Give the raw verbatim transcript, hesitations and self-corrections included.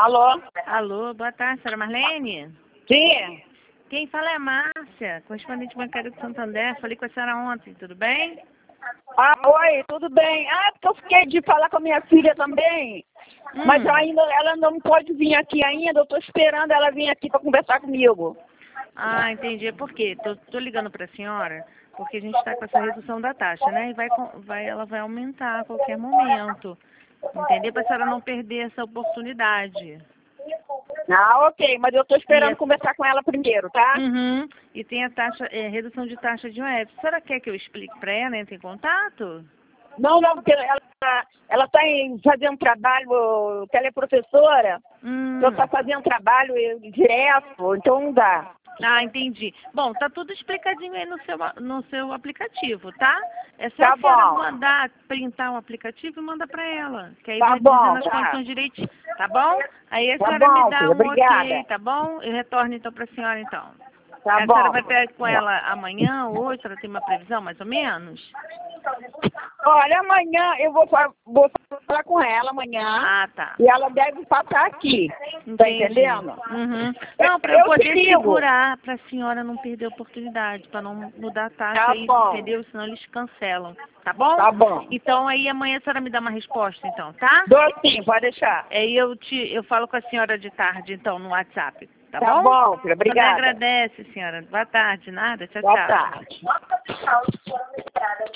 Alô? Alô, boa tarde, senhora Marlene? Sim. Quem fala é a Márcia, correspondente bancária de Santander. Falei com a senhora ontem, tudo bem? Ah, oi, tudo bem? Ah, porque eu fiquei de falar com a minha filha também. Hum. Mas ainda, ela não pode vir aqui ainda. Eu estou esperando ela vir aqui para conversar comigo. Ah, entendi. Por quê? Tô, tô ligando para a senhora porque a gente está com essa redução da taxa, né? E vai, com- vai, ela vai aumentar a qualquer momento. Entendeu? Para a senhora não perder essa oportunidade. Ah, ok, mas eu estou esperando E a- conversar com ela primeiro, tá? Uhum. E tem a taxa, é, redução de taxa de U F. A senhora quer que eu explique para ela? Entre em contato? Não, não, porque ela ela está fazendo trabalho, que ela é professora, Hum. então está fazendo trabalho direto, então não dá. Ah, entendi. Bom, tá tudo explicadinho aí no seu, no seu aplicativo, tá? É só Tá a senhora bom. mandar, printar o aplicativo e manda pra ela. Que aí Tá vai bom, dizendo as tá. condições direitinho, tá bom? Aí a Tá senhora me bom, dá filha, um obrigada. ok, tá bom? Eu retorno então pra senhora então. Tá A bom. senhora vai ter com ela amanhã ou hoje, a senhora tem uma previsão mais ou menos? Olha, amanhã eu vou, fa- vou falar com ela amanhã. Ah, tá. E ela deve passar aqui. Tá Entendi. entendendo? Uhum. Não, para eu Eu poder te ligo. segurar, para a senhora não perder a oportunidade, para não mudar a taxa Tá aí, bom. entendeu? Senão eles cancelam, tá bom? Tá bom. Então aí amanhã a senhora me dá uma resposta, então, tá? Dou sim, pode deixar. Aí eu te, eu falo com a senhora de tarde, então, no WhatsApp, tá, Tá bom? bom, filha, A senhora obrigada. agradece, senhora. Boa tarde, nada, tchau, Boa tchau. tarde.